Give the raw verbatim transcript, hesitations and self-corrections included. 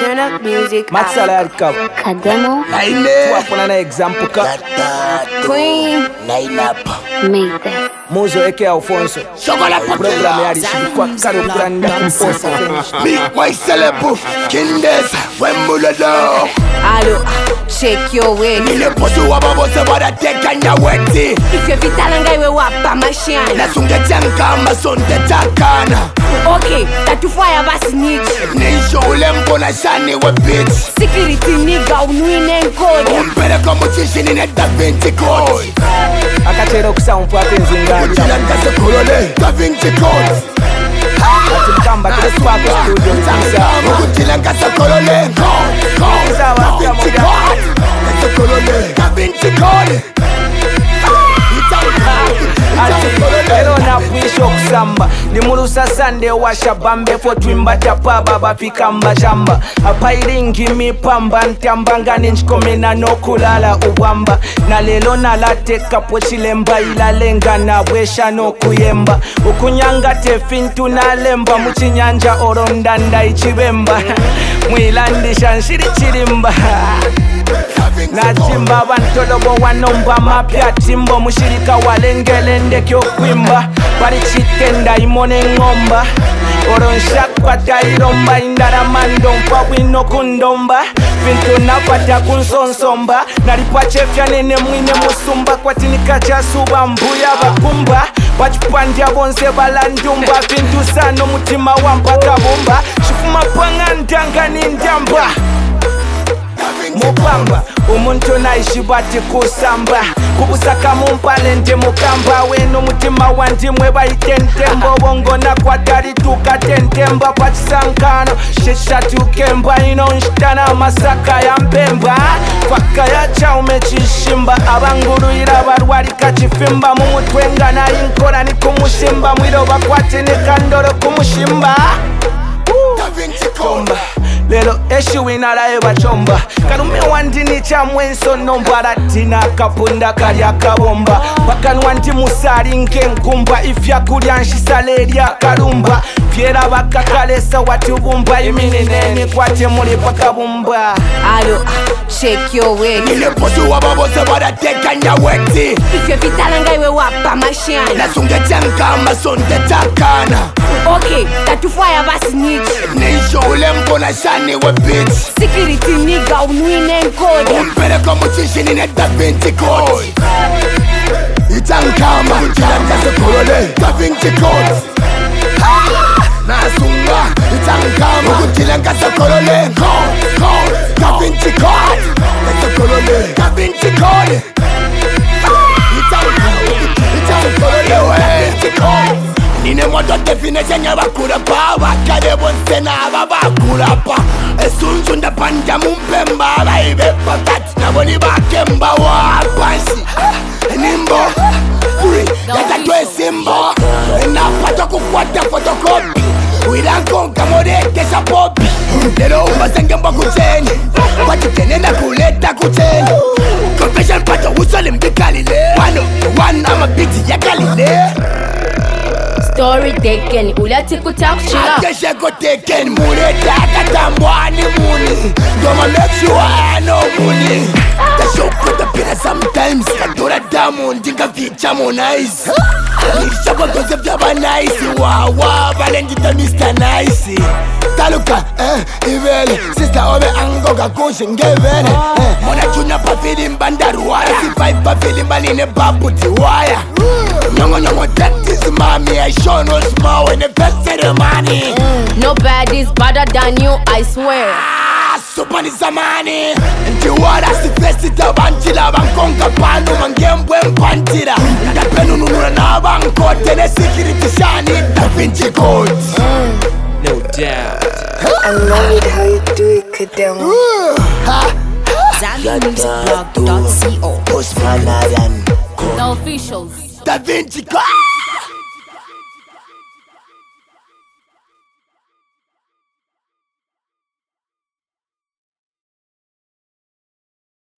Turn up music. Maxala yarikab. Kademo. Tuwapona na example ka. Queen. Line up. Make that. Muzo eke Alfonso. Chocolat Program yari shibikwa karo kuranda kumposa. Me, my celebu. Kindes. Wembulado. Allo, check your way. Nile posu wababo se wada teka nya weti. If you vitalanga iwe wapa mashine. Na sunge chanka masonte takana. Okay, tatufaya basi nichi. Nisho ule mbona shani we bitch. Security nigga unwine nkodi. Umpere komu chishi nine Da Vinci Code. Akachero kusampu atenzingali. Uchila nkase kolole Da Vinci Code. Atimkamba kile spako studio. Uchila nkase kolole Da Vinci Code. Nkase kolole Da Vinci Code. Ero na pwisho kusamba Ni murusa sande wa shabambe Fo twimba chapaba bafika mbachamba Hapa iringi mipamba Ntambanga ninchikomena no kulala uwamba Na lelo na late kapo chilemba Ilalenga na wesha no kuyemba Ukunyanga tefintu na lemba Muchinyanja orondanda ichibemba Mwilandisha nshiri chirimba na timba bantolobo wanomba mapya timbo mushirika walengelende kyo kwimba bari chitenda imone ngomba oronsha kwata iromba indara mando mpa wino kundomba vintu napata kunsonsomba nalipa chefya nene mwine musumba kwatinika cha suba mbuya bakumba bachipandya bonse balandumba vintu sano mutima wampaka bomba shifuma panga ndanga nindyamba Mupamba, umuntu naishi bati kusamba Kubusaka mumpalente mukamba Weno mutima wandimwe baitentembo Bongo na kwa dari tuka tentemba Pachisankano, shisha tukemba Ino nshtana masaka ya mpemba Faka ya chaume chishimba Abanguru irabarwari kachifimba Mumutwenga na inkora ni kumushimba Mwiro bakwati ni kandoro kumushimba Chomba Lelo eshu inala eba chomba Kalume wandini cha mwenso nombara Tina kapunda karya kabomba Bakanu wandi musari nke nkumba Ifya kurya nshisalerya karumba Fiera baka kalesa watubumba Imini neni kwate muri pakabumba Allo, check your way. Nile posu wababo se wada teka nya weti. If you vitalanga iwe wapa mashine. Na sunge chanka masonte takana. Okay, tatufaya basi nichi. Nisho ule mbona shani we bitch. Security nigga unwine nkodi. Umpere komu chishi nine Da Vinci Code. Itankamba Uchila nkase kolole Da Vinci Code. Nasunga Itankamba Uchila nkase kolole Da Vinci Code. Nkase kolole Da Vinci Code. Itankamba Itankamba Da Vinci Code. Nine moto definition ya bakura pa Bakade bonse na aba bakura pa Esunzu nda panja mumpemba Baibe patati na boni bakemba wa pansi Nimbo Kuri yata tue simbo Na pato kukwata fotokopi Wilanko kamore kesa popi Lero umbasenge mba kucheni Watu kenenda kuleta kucheni Confession pato usole mbikalile One one ama biti ya kalile Story taken, ulati kutakshila. Akeshe go taken, mureta katambwani muni Doma make sure I know muni The show put up in sometimes Kadora damu ndinga ficha monaizi Nishaba goze vyaba nice Wawa valendita Mister Nice Taluka, eh, ibele Sister obe angoga kunshi ngevene eh, Mona juna pa filimba ndaruwaya Survive pa filimba line babuti waya Nyongo nyongo that is mommy I show no small when the first ceremony Nobody's better than you, I swear. Ah, super ni zamani Nti wada si festi tabanchila Bankonga panu mangembwe mpantira Nada penu nunura na bankote Ne security shani Da Vinci Code. No doubt I love it how you do it, Kademo. Zambi Music Blog dot co. Postman Ayan The officials. Da Vinci Code.